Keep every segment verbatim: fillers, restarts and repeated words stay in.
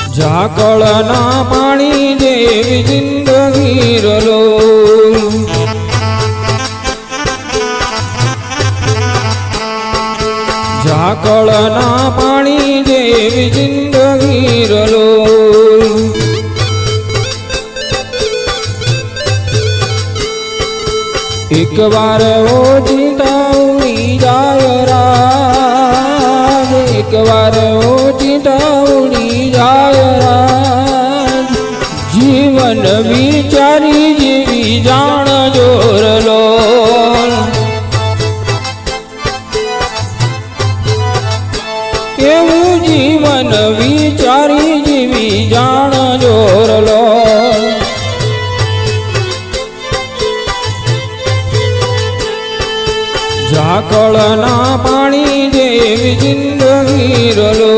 ઝાકળના પાણી જેવી જિંદગી રલો ઝાકળના પાણી જેવી જિંદગી રલો એક વાર ઓચિંતા ઉડી જાય રાજ એક વાર ઓચિંતા ઉડી જાય રાજ જીવન વિચારી જેવી જાણ જોરલો કેવું જીવન વિચારી જેવી જાણ જોરલો ઝાકળના પાણી જેવી જિંદગી રલો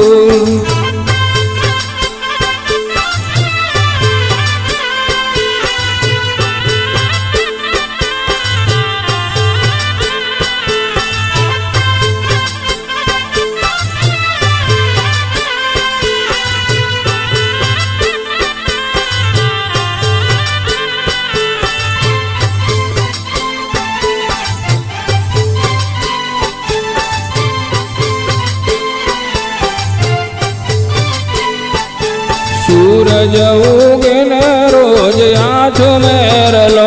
सूरज उगे न रोज आँख मेरलो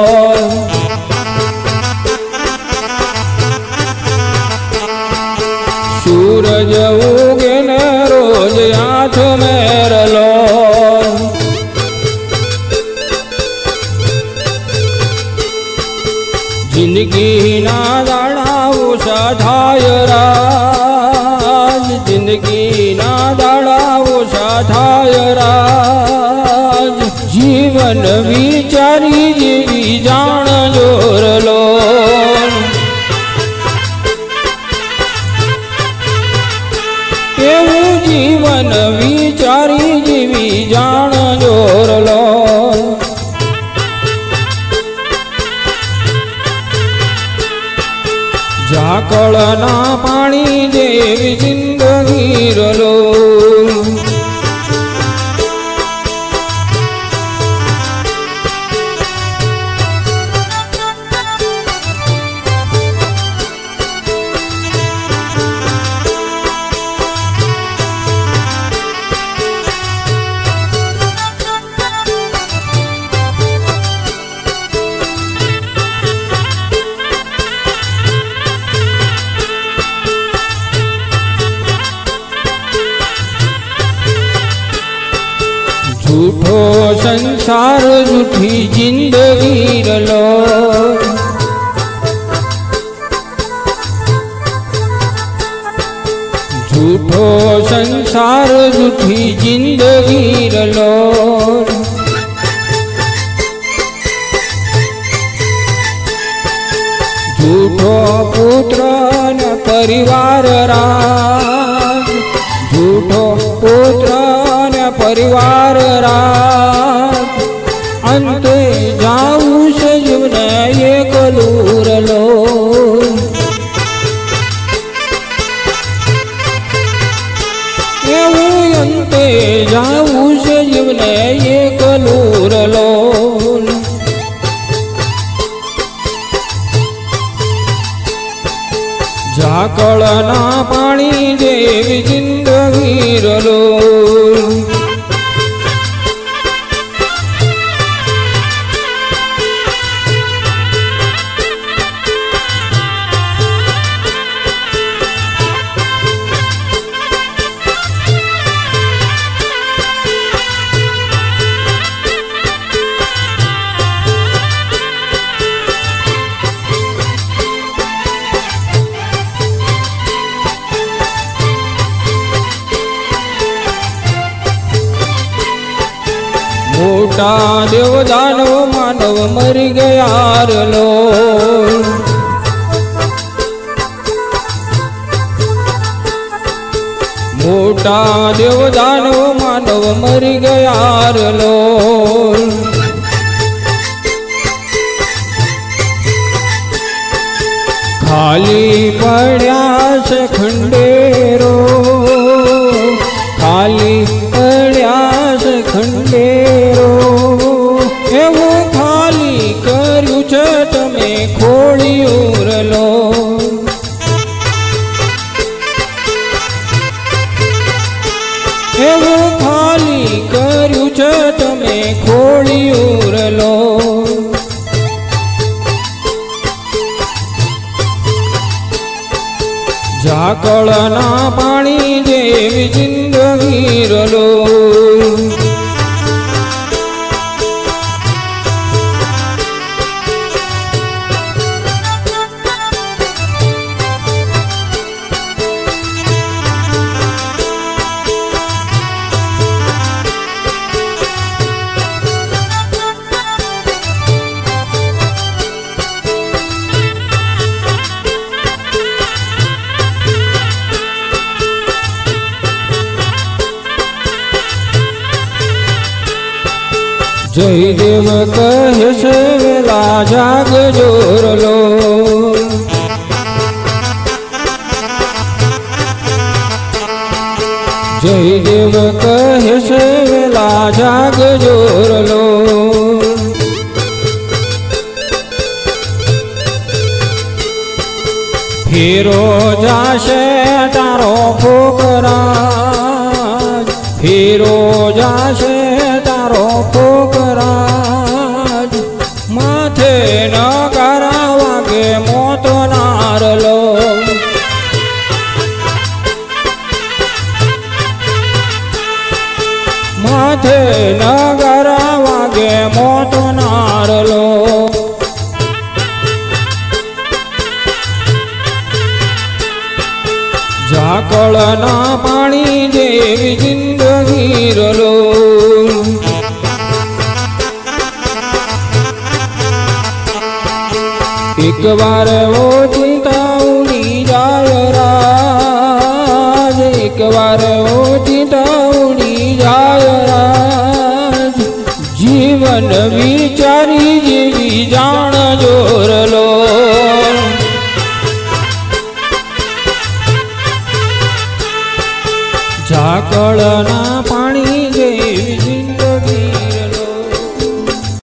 सूरज उगे न रोज आँख मेरलो जिंदगी ना दाड़ाओ साधाय राज जिंदगी ना दाड़ाओ साधाय राज जीवन विचारी जेवी जाण जोरलो केवू जीवन विचारी जेवी जाण जोरलो ઝાકળના પાણી જેવી જિંદગી રલો झूठो संसार झूठी जिंदगी रलो झूठो संसार झूठी जिंदगी रलो झूठो पुत्र न परिवार राज झूठो पुत्र परिवार रात अंते जाऊ से जीवन एक लूरलो अंते जाऊ से जीवन एक लूरलो ઝાકળના પાણી જેવી જિંદગી રલો मोटा देव दानव मानव मर गया लो मोटा देव दानव मानव मर गया लो खाली पड़ा से खंडेरो खाली એવું ખાલી કર્યું છે તમે ખોડિયું લો. ઝાકળના પાણી જેવી જિંદગી રલો. જયદેવ કહે છે વેલા જાગજો રલો. જયદેવ કહે છે વેલા જાગજો રલો. ફેરો જાશે તારો ફોકરાજ, ફેરો જાશે તારો ફોકરાજ. માથે નગારા વાગે મોતના રલો. માથે નગારા વાગે મોતના રલો. ઝાકળના પાણી જેવી જિંદગી રલો. એક વાર ઓ ચિંતા ઉડી જાય રાજ, એક વાર ઓ ચિંતા ઉડી જાય રાજ. જીવન વિચારી જેવી જાણ જોરલો. ઝાકળના